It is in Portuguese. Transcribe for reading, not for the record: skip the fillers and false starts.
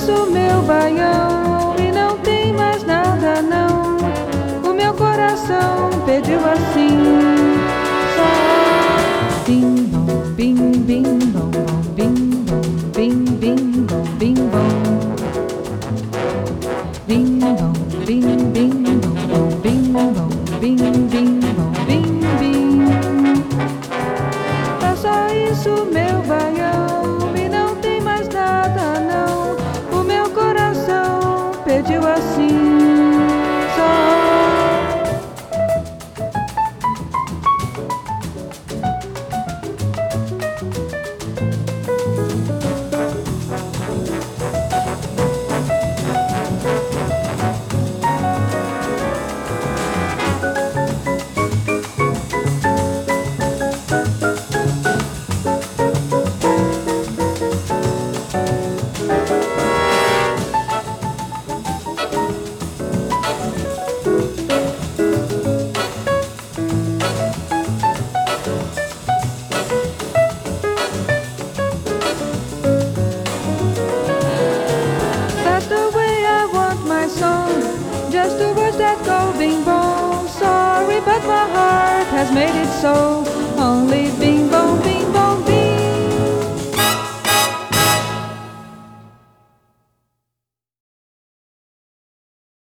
isso meu baião e não tem mais nada não. O meu coração pediu assim só. Bim bom, bim bim bom bom, bim bom, bim bim bom, bim bom. Bim bom, bim bim bom bom, bim bom, bim bim bom, bim bim. É só isso meu baião e não tem mais nada não. O meu coração pediu assim só. That's the way I want my song, just the words that go bing bong. Sorry, but my heart has made it so. Only bing